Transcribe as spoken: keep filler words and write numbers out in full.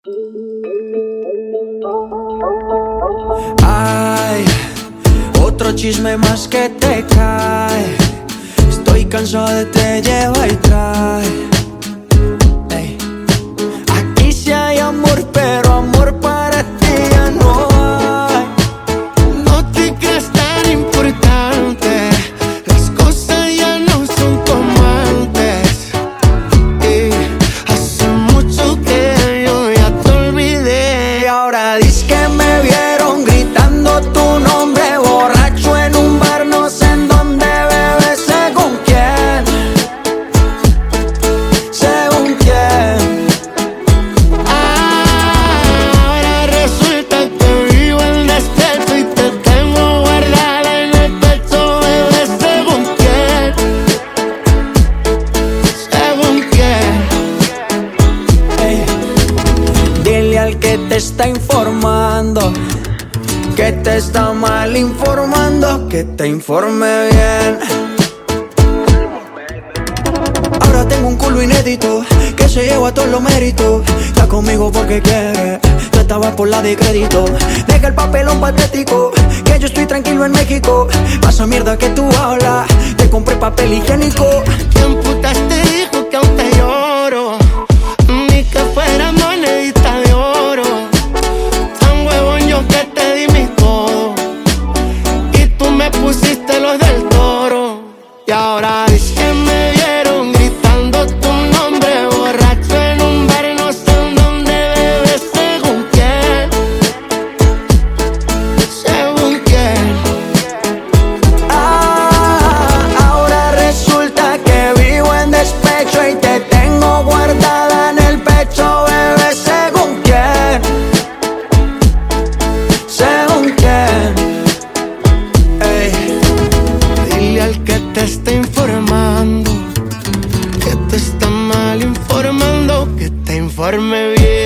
Ay, otro chisme más que te cae. Estoy cansado de te lleva y trae. Ey. Aquí sí hay amor, pero amor para ti ya no hay. No te creas tan importante, las cosas ya no son como antes. Y hace mucho que yo ya te olvidé. Y ahora dices que me vieron gritando tu nombre borracho en un bar, no sé en dónde, bebé, según quién. Según quién. Ahora resulta que vivo en despecho y te tengo guardada en el pecho, bebé, según quién. Según quién. Ey. Dile al que te está informando que te está mal informando, que te informe bien. Ahora tengo un culo inédito que se lleva todos los méritos. Está conmigo porque quiere, tú estabas por la de crédito. Deja el papelón patético, que yo estoy tranquilo en México. Pasa mierda que tú hablas, te compré papel higiénico. ¿Quién putas te dijo que aún te lloro? Ni que fuera monedita de oro. Tan huevón yo que te di mi todo y tú me pusiste los del Toro. Y ahora dices que me vieron gritando tu nombre borracho en un bar, no sé en dónde, bebé, según quién. Según quién. Ah, ahora resulta que vivo en despecho y te tengo guardada en el pecho, bebé, según quién. Según quién. Ey. Dile al que te está informando que te está mal informando, que te informe bien.